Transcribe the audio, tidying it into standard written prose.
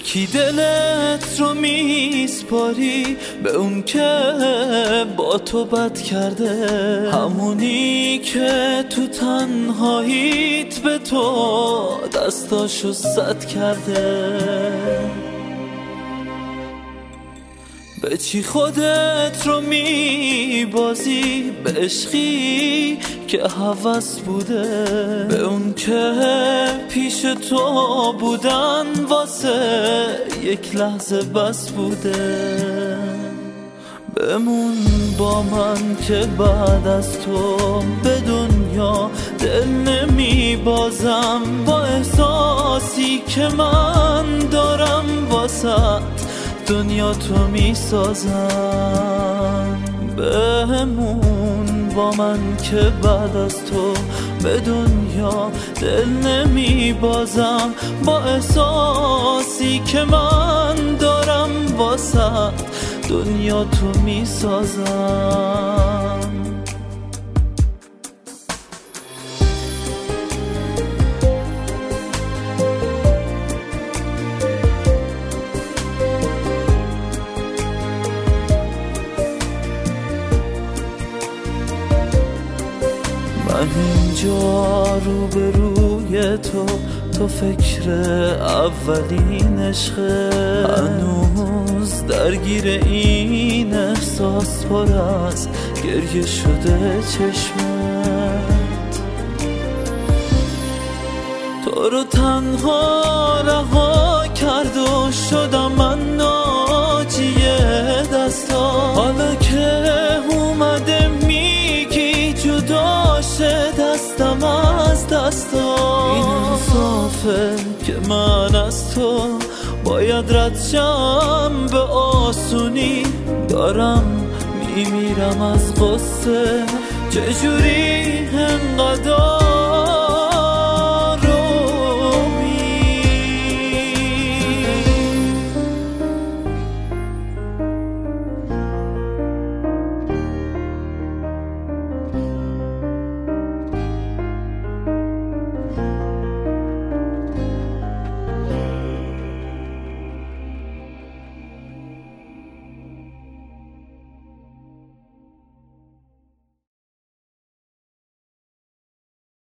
کی دلت رو میسپاری به اون که با تو بد کرده، همونی که تو تنهاییت به تو دستاشو سد کرده. به چی خودت رو میبازی؟ به عشقی که هوس بوده، به اون که پیش تو بودن واسه یک لحظه بس بوده. بمون با من که بعد از تو به دنیا دل نمیبازم، با احساسی که من دارم واسه دنیا تو میسازم. بمون با من که بعد از تو به دنیا دل نمیبازم، با احساسی که من دارم واسه دنیا تو میسازم. من اینجا روبروی تو فکر اولین عشقه، هنوز درگیر این احساس پر از گریه شده چشمت. تو رو تنها رها کرد و شدم من ناجی دستا، حالا که اومده میگی جدا شه دستم از دستا. این انصافه که من از تو باید رد شم به آسونی، دارم میمیرم از غصه چجوری انقدر